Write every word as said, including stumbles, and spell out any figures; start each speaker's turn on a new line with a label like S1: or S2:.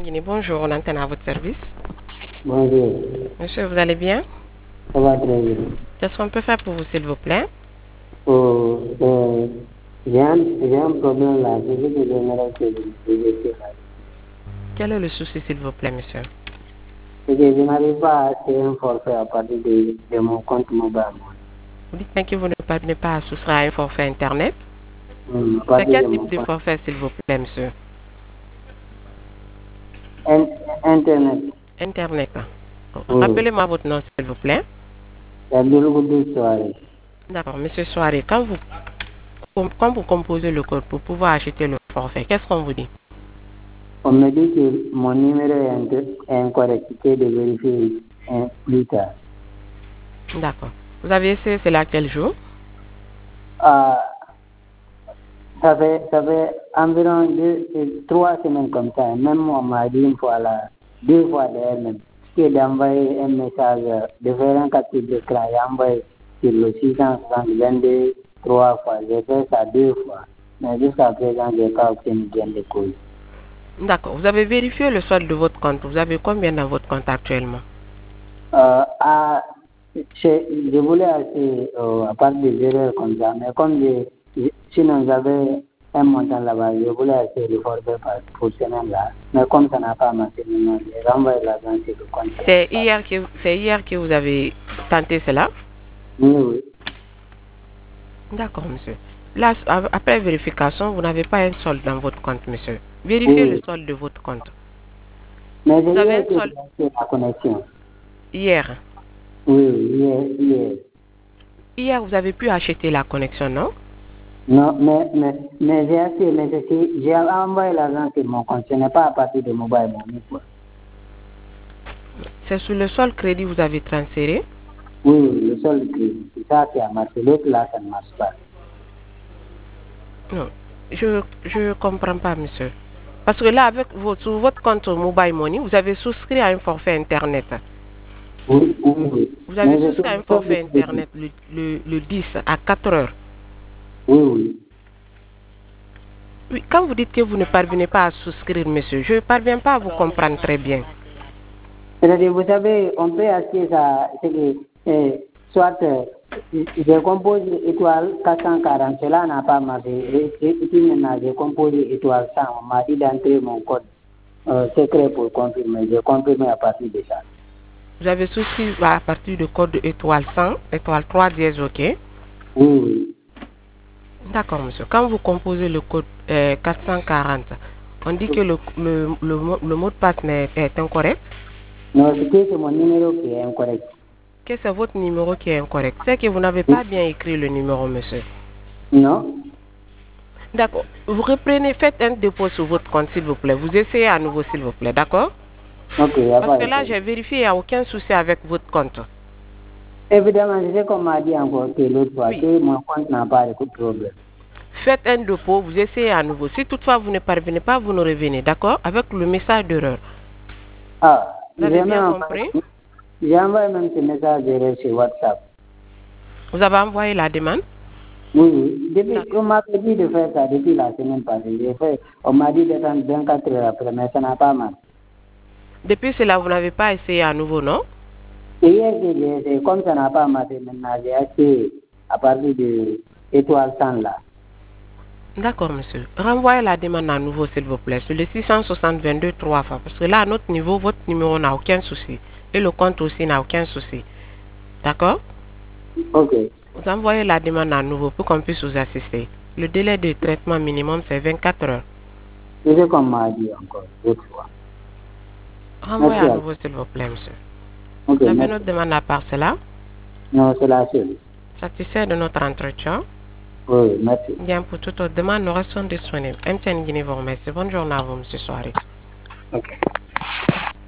S1: Guinée, bonjour, on antenne à votre service.
S2: Bonjour.
S1: Monsieur, vous allez bien?
S2: Ça va très bien.
S1: Qu'est-ce qu'on peut faire pour vous, s'il vous plaît?
S2: Oh, euh, j'ai un, j'ai un problème là. Je veux que j'aimerais que vous m'aidiez là.
S1: Quel est le souci, s'il vous plaît, monsieur?
S2: C'est que je n'arrive pas à acheter un forfait à partir de, de mon compte mobile.
S1: Vous dites bien que vous ne parvenez pas à souscrire à un forfait Internet.
S2: Hum, à
S1: C'est
S2: partir
S1: quel
S2: de mon
S1: type de
S2: compte.
S1: forfait, s'il vous plaît, monsieur?
S2: In- Internet.
S1: Internet.
S2: Oui.
S1: Rappelez-moi votre nom, s'il vous plaît.
S2: La Abdul soirée.
S1: D'accord, monsieur Soirée, quand vous, quand vous composez le code pour pouvoir acheter le forfait, qu'est-ce qu'on vous dit?
S2: On me dit que mon numéro est inc- est incorrect, que de vérifier hein, plus tard.
S1: D'accord. Vous avez essayé cela quel jour?
S2: Ah, ça fait, ça fait environ deux, euh, trois semaines comme ça. Même moi, on m'a dit une fois là, deux fois d'ailleurs même, que d'envoyer un message, euh, de faire un capture d'écran et envoyer sur le six cent soixante vingt-deux trois fois. J'ai fait ça deux fois. Mais jusqu'à présent, je n'ai pas obtenu gain de cause.
S1: D'accord. Vous avez vérifié le solde de votre compte. Vous avez combien dans votre compte actuellement?
S2: Euh, à, je, je voulais acheter euh, à part des erreurs comme ça, mais comme je, je- sinon j'avais un montant là-bas, je voulais acheter le forfait par- pour ce là. Mais comme ça n'a pas marché, maintenant, j'ai renvoyé l'argent sur le compte.
S1: C'est hier que c'est hier que vous avez tenté cela?
S2: Oui, oui.
S1: D'accord, monsieur. Là, a- après vérification, vous n'avez pas un solde dans votre compte, monsieur. Vérifiez
S2: Oui,
S1: le
S2: oui.
S1: solde de votre compte.
S2: Mais
S1: Vous
S2: c'est
S1: avez
S2: hier
S1: un
S2: que
S1: solde
S2: j'ai acheté la connexion.
S1: hier.
S2: Oui, oui, hier, hier.
S1: Hier, vous avez pu acheter la connexion, non?
S2: Non, mais, mais, mais j'ai acheté, mais c'est- j'ai envoyé l'argent sur mon compte. Ce n'est pas à partir de mobile money, quoi.
S1: C'est sur le sol crédit que vous avez transféré.
S2: Oui, oui, le seul crédit. C'est ça qui a marché. L'autre là, ça ne marche pas.
S1: Non, je je comprends pas, monsieur. Parce que là, avec votre, sur votre compte Mobile Money, vous avez souscrit à un forfait Internet.
S2: Oui, oui, oui.
S1: Vous avez
S2: Mais je
S1: souscrit à un
S2: suis
S1: forfait Internet le, le, le dix à quatre heures.
S2: Oui, oui.
S1: Oui, quand vous dites que vous ne parvenez pas à souscrire, monsieur, je ne parviens pas à vous comprendre très bien.
S2: C'est-à-dire, vous savez, on peut acheter ça, c'est que, euh, soit, euh, j'ai composé étoile quatre cent quarante, cela n'a pas marché. Et, et, et puis maintenant, j'ai composé étoile cent, on m'a dit d'entrer mon code euh, secret pour confirmer. J'ai confirmé à partir de ça.
S1: Vous avez souscrit à partir du code étoile cent, étoile trois dièse, ok?
S2: Oui, oui.
S1: D'accord, monsieur. Quand vous composez le code euh, quatre cent quarante, on dit que le, le, le, mot- le mot de passe n'est- est incorrect,
S2: Non, c'est que c'est mon numéro qui est incorrect.
S1: que c'est votre numéro qui est incorrect. C'est que vous n'avez pas bien écrit le numéro, monsieur.
S2: Non?
S1: D'accord. Vous reprenez, faites un dépôt sur votre compte, s'il vous plaît. Vous essayez à nouveau, s'il vous plaît, d'accord?
S2: Ok, il n'y a
S1: Parce
S2: pas
S1: que
S2: de
S1: là,
S2: problème.
S1: j'ai vérifié, il n'y a aucun souci avec votre compte.
S2: Évidemment, c'est ce qu'on m'a dit encore que l'autre fois,
S1: Oui.
S2: que mon compte n'a pas de problème.
S1: Faites un dépôt, vous essayez à nouveau. Si toutefois vous ne parvenez pas, vous nous revenez, d'accord? Avec le message d'erreur.
S2: Ah,
S1: Vous
S2: j'ai
S1: avez
S2: même
S1: bien
S2: envoyé,
S1: compris?
S2: j'ai envoyé même ce message de sur WhatsApp.
S1: Vous avez envoyé la demande?
S2: Oui, oui. Depuis,
S1: D'accord.
S2: on m'a dit de faire ça depuis la semaine passée. J'ai fait, on m'a dit d'attendre vingt-quatre heures après, mais ça n'a pas marché.
S1: Depuis cela, vous n'avez pas essayé à nouveau, non?
S2: Et hier que j'ai essayé, comme ça n'a pas marché, maintenant j'ai acheté à partir de étoile cent là.
S1: D'accord, monsieur. Renvoyez la demande à nouveau, s'il vous plaît, sur le six cent soixante vingt-deux trois fois. Parce que là, à notre niveau, votre numéro n'a aucun souci. Et le compte aussi n'a aucun souci. D'accord?
S2: Ok.
S1: Vous envoyez la demande à nouveau pour qu'on puisse vous assister. Le délai de traitement minimum, c'est vingt-quatre heures.
S2: C'est ce qu'on m'a dit encore, l'autre fois.
S1: Renvoyez
S2: Merci
S1: à
S2: à
S1: nouveau,
S2: vous.
S1: s'il vous plaît, monsieur.
S2: Ok,
S1: Vous avez
S2: merci.
S1: notre demande à part cela?
S2: Non, c'est la seule.
S1: Satisfait de notre entretien?
S2: Oui, merci.
S1: Bien, pour toute autre demande, nous restons disponibles. M T N Guinée vous remercie. Bonne journée à vous, monsieur Soirée.
S2: Ok.